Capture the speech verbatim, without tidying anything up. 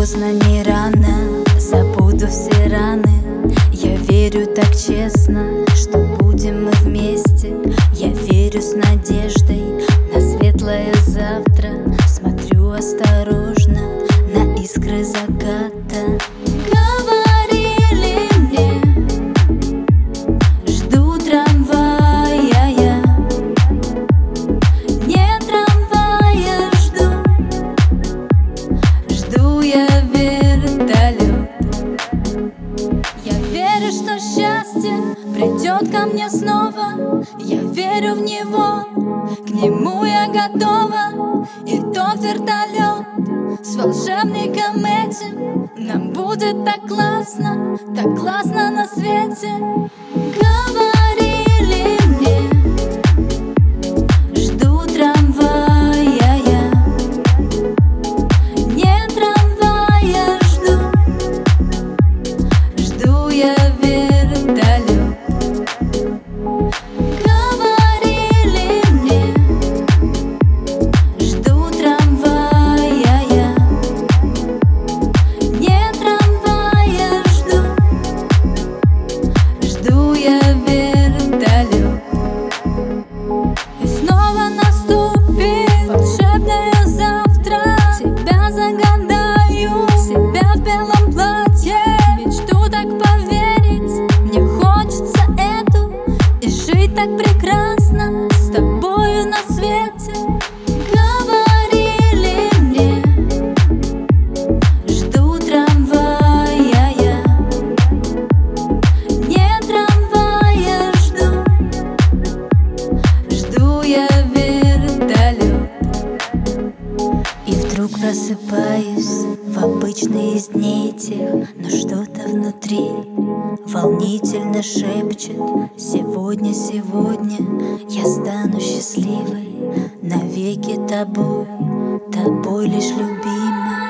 поздно, не рано, забуду все раны. Я верю так честно, что будем мы вместе. Я верю с надеждой на светлое завтра. Смотрю осторожно на искры заката. Говорили мне, жду трамвая я. Не трамвая жду, жду я вертолет. Я верю, что счастье придет ко мне снова. Я верю в него, к нему я готова. И тот вертолет с волшебником этим, нам будет так классно, так классно на свете. Говорили мне, жду трамвая я. Не трамвая жду, жду я вертолет. Говорили мне, жду трамвая я. Не трамвая жду, жду я вертолет. И снова наступит волшебное завтра. Тебя загадаю, себя в белом платье. Мечту так поверить, мне хочется эту и жить так прекрасно с тобою на свете. Говорили мне, жду трамвая я. Не трамвая жду, жду я вертолет. И вдруг просыпаюсь в обычный из дней тех, но что-то внутри волнительно шепчет: сегодня, сегодня я стану счастливой, навеки тобой, тобой лишь любимой.